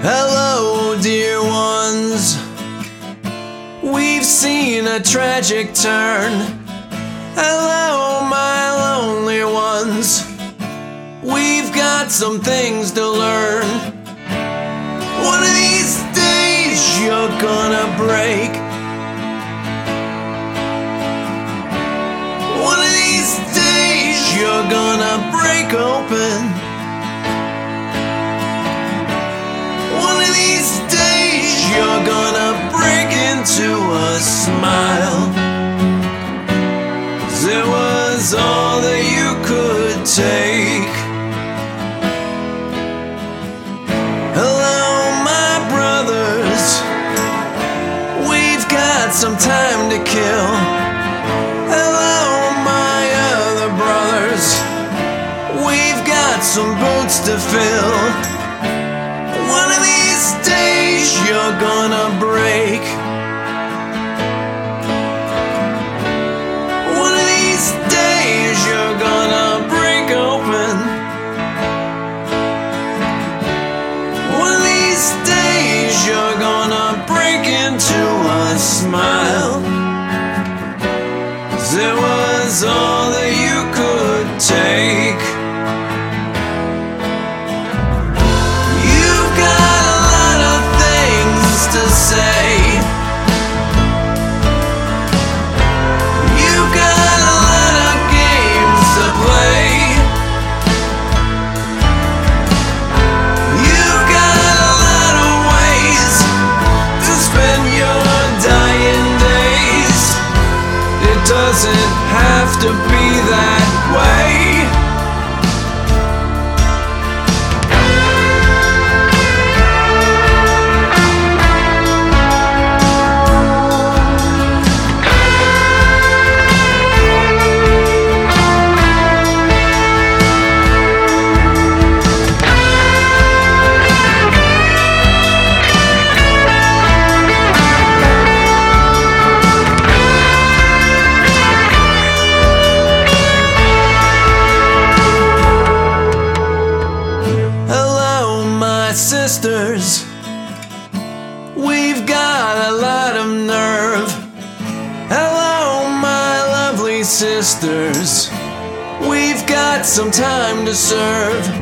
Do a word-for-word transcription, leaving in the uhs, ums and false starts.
Hello, dear ones. We've seen a tragic turn. Hello, my lonely ones. We've got some things to learn. One of these days you're gonna break. One of these days you're gonna break open. One of these days you're gonna break into a smile. 'Cause it was all that you could take. Hello, my brothers. We've got some time to kill. Hello, my other brothers. We've got some boots to fill. One of these days you're gonna break. One of these days you're gonna break open. One of these days you're gonna break into a smile. 'Cause it was all that you could take. To say you got a lot of games to play. You got a lot of ways to spend your dying days. It doesn't have to be that way. Sisters, we've got a lot of nerve. Hello, my lovely sisters. We've got some time to serve.